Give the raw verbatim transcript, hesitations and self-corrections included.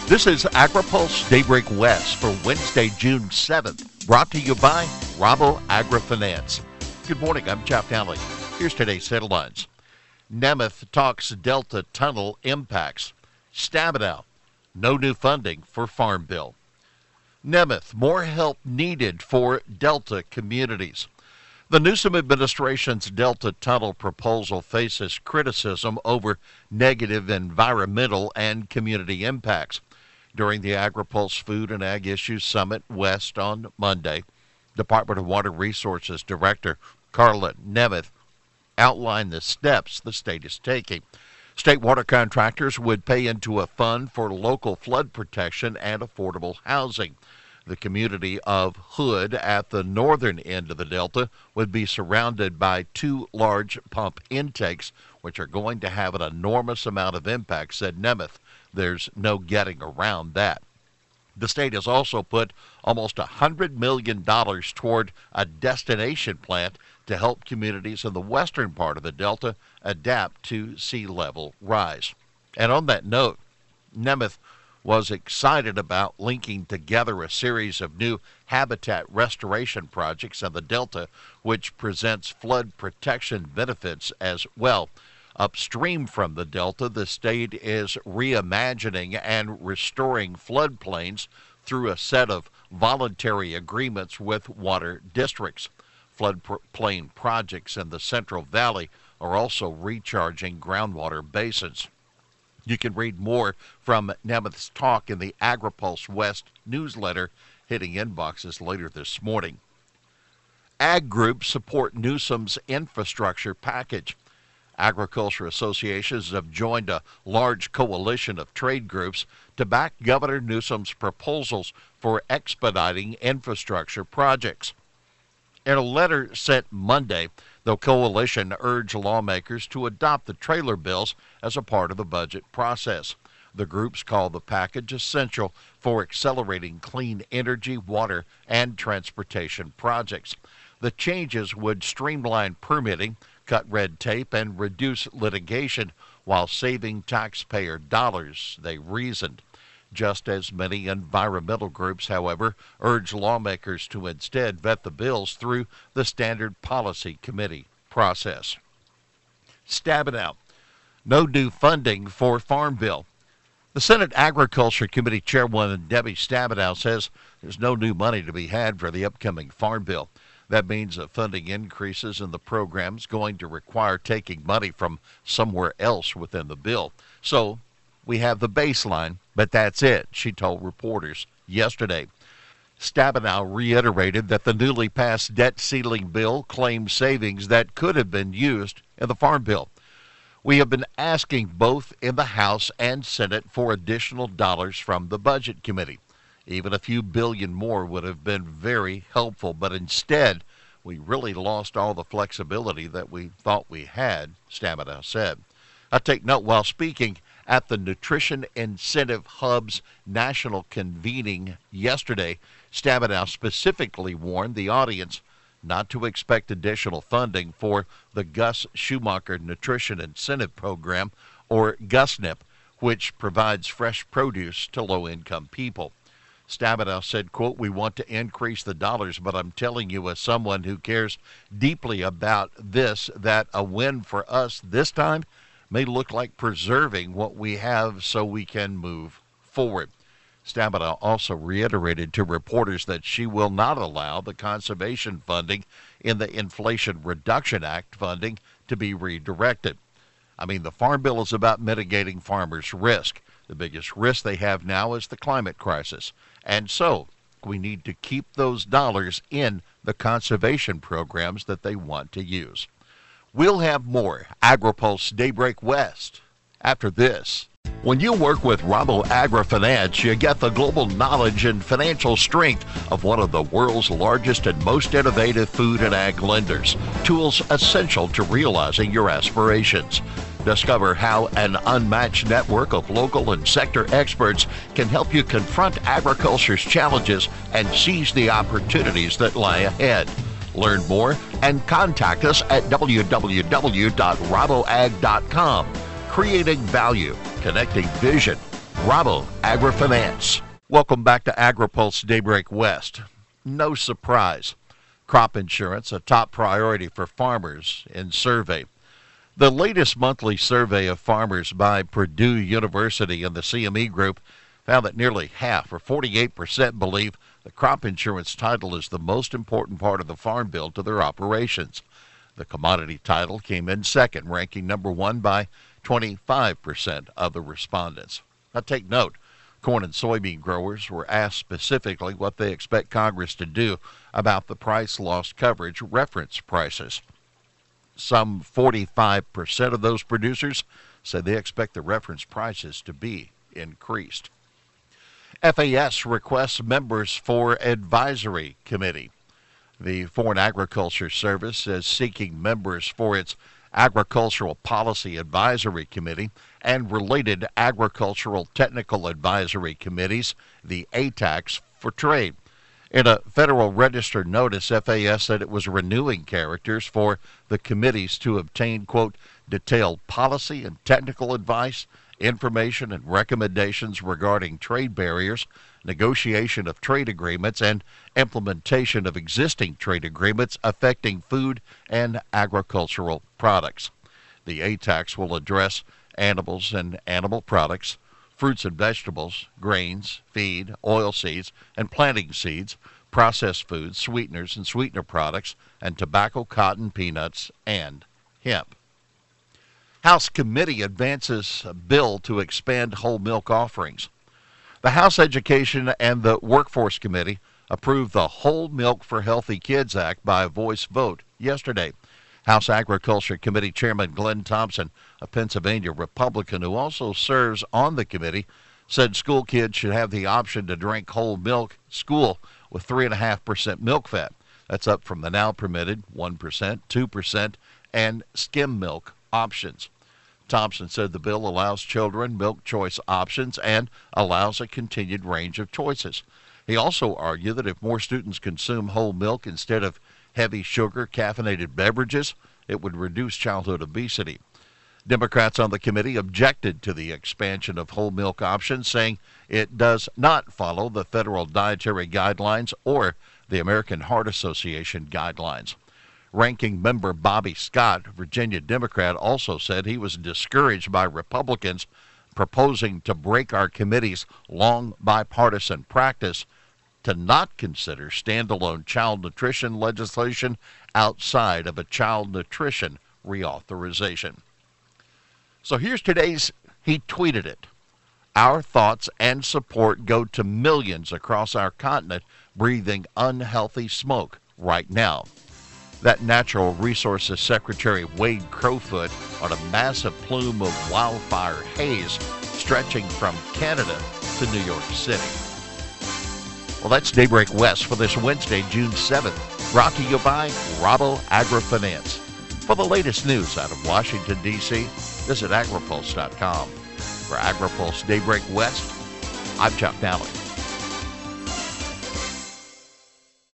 This is AgriPulse Daybreak West for Wednesday, June seventh, brought to you by Rabo AgriFinance. Good morning, I'm Jeff Alley. Here's today's headlines. Nemeth talks Delta Tunnel impacts. Stabenow, no new funding for Farm Bill. Nemeth, more help needed for Delta communities. The Newsom administration's Delta Tunnel proposal faces criticism over negative environmental and community impacts. During the AgriPulse Food and Ag Issues Summit West on Monday, Department of Water Resources Director Carla Nemeth outlined the steps the state is taking. State water contractors would pay into a fund for local flood protection and affordable housing. The community of Hood at the northern end of the Delta would be surrounded by two large pump intakes, which are going to have an enormous amount of impact, said Nemeth. There's no getting around that. The state has also put almost one hundred million dollars toward a destination plant to help communities in the western part of the Delta adapt to sea level rise. And on that note, Nemeth was excited about linking together a series of new habitat restoration projects in the Delta, which presents flood protection benefits as well. Upstream from the Delta, the state is reimagining and restoring floodplains through a set of voluntary agreements with water districts. Floodplain projects in the Central Valley are also recharging groundwater basins. You can read more from Nemeth's talk in the AgriPulse West newsletter, hitting inboxes later this morning. Ag groups support Newsom's infrastructure package. Agriculture associations have joined a large coalition of trade groups to back Governor Newsom's proposals for expediting infrastructure projects. In a letter sent Monday, the coalition urged lawmakers to adopt the trailer bills as a part of the budget process. The groups call the package essential for accelerating clean energy, water, and transportation projects. The changes would streamline permitting, cut red tape, and reduce litigation while saving taxpayer dollars, they reasoned. Just as many environmental groups, however, urge lawmakers to instead vet the bills through the Standard Policy Committee process. Stabenow, no new funding for Farm Bill. The Senate Agriculture Committee Chairwoman Debbie Stabenow says there's no new money to be had for the upcoming Farm Bill. That means that funding increases in the program is going to require taking money from somewhere else within the bill. So we have the baseline, but that's it, she told reporters yesterday. Stabenow reiterated that the newly passed debt ceiling bill claims savings that could have been used in the Farm Bill. We have been asking both in the House and Senate for additional dollars from the Budget Committee. Even a few billion more would have been very helpful, but instead, we really lost all the flexibility that we thought we had, Stabenow said. I take note while speaking at the Nutrition Incentive Hub's national convening yesterday, Stabenow specifically warned the audience not to expect additional funding for the Gus Schumacher Nutrition Incentive Program, or GUSNIP, which provides fresh produce to low-income people. Stabenow said, quote, "We want to increase the dollars, but I'm telling you as someone who cares deeply about this, that a win for us this time may look like preserving what we have so we can move forward." Stabenow also reiterated to reporters that she will not allow the conservation funding in the Inflation Reduction Act funding to be redirected. I mean, the Farm Bill is about mitigating farmers' risk. The biggest risk they have now is the climate crisis. And so we need to keep those dollars in the conservation programs that they want to use. We'll have more AgriPulse Daybreak West after this. When you work with Rabo AgriFinance, you get the global knowledge and financial strength of one of the world's largest and most innovative food and ag lenders. Tools essential to realizing your aspirations. Discover how an unmatched network of local and sector experts can help you confront agriculture's challenges and seize the opportunities that lie ahead. Learn more and contact us at w w w dot rabo ag dot com. Creating value, connecting vision, Rabo AgriFinance. Welcome back to AgriPulse Daybreak West. No surprise, crop insurance a top priority for farmers in survey. The latest monthly survey of farmers by Purdue University and the C M E Group found that nearly half, or forty-eight percent, believe the crop insurance title is the most important part of the farm bill to their operations. The commodity title came in second, ranking number one by twenty-five percent of the respondents. Now take note, corn and soybean growers were asked specifically what they expect Congress to do about the price loss coverage reference prices. Some forty-five percent of those producers said they expect the reference prices to be increased. F A S requests members for advisory committee. The Foreign Agriculture Service is seeking members for its Agricultural Policy Advisory Committee and related Agricultural Technical Advisory Committees, the A T A Cs, for trade. In a Federal Register notice, F A S said it was renewing characters for the committees to obtain, quote, detailed policy and technical advice, information and recommendations regarding trade barriers, negotiation of trade agreements, and implementation of existing trade agreements affecting food and agricultural products. The A T A Cs will address animals and animal products, fruits and vegetables, grains, feed, oilseeds, and planting seeds, processed foods, sweeteners and sweetener products, and tobacco, cotton, peanuts, and hemp. House committee advances a bill to expand whole milk offerings. The House Education and the Workforce Committee approved the Whole Milk for Healthy Kids Act by a voice vote yesterday. House Agriculture Committee Chairman Glenn Thompson, a Pennsylvania Republican who also serves on the committee, said school kids should have the option to drink whole milk at school with three point five percent milk fat. That's up from the now permitted one percent, two percent, and skim milk options. Thompson said the bill allows children milk choice options and allows a continued range of choices. He also argued that if more students consume whole milk instead of heavy sugar caffeinated beverages, it would reduce childhood obesity. Democrats on the committee objected to the expansion of whole milk options, saying it does not follow the federal dietary guidelines or the American Heart Association guidelines. Ranking member Bobby Scott, Virginia Democrat, also said he was discouraged by Republicans proposing to break our committee's long bipartisan practice to not consider standalone child nutrition legislation outside of a child nutrition reauthorization. So here's today's, he tweeted it. Our thoughts and support go to millions across our continent breathing unhealthy smoke right now. That Natural Resources Secretary Wade Crowfoot on a massive plume of wildfire haze stretching from Canada to New York City. Well, that's Daybreak West for this Wednesday, June seventh, brought to you by Rabo AgriFinance. For the latest news out of Washington, D C, visit agripulse dot com. For AgriPulse Daybreak West, I'm Chuck Nally.